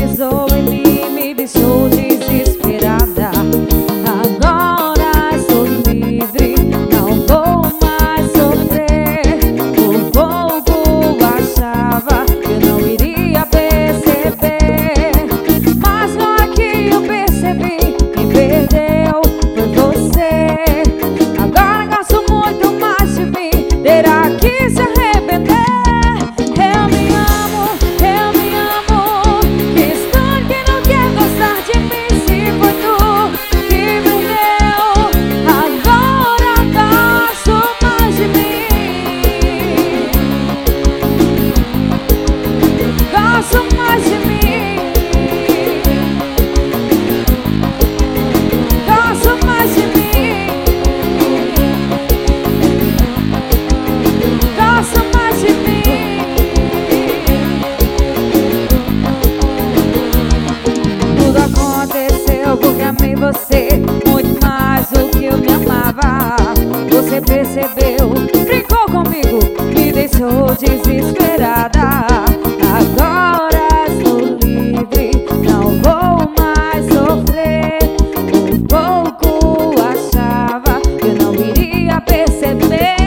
pisou em mim, me deixou desesperada. Agora estou livre, não vou mais sofrer. Por pouco achava que eu não iria perceber, mas na hora que eu percebi, quem perdeu foi você. Agora gosto muito mais de mim, terá que se arrepender. Eu me amo, que estranho que não quer gostar de mim. Se foi tu que perdeu, agora gosto mais de mim. Gosto mais de mim. Gosto mais de mim. Gosto mais de mim. Tudo aconteceu porque amei você muito mais do que eu me amava. Você percebeu, brincou comigo, me deixou desesperada. Agora estou livre, não vou mais sofrer. Por pouco achava que eu não iria perceber.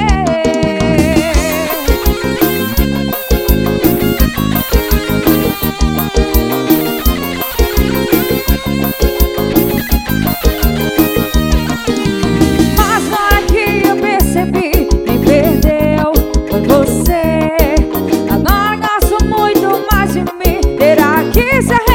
Mas na hora que eu percebi, quem perdeu foi você. Agora gosto muito mais de mim, terá que se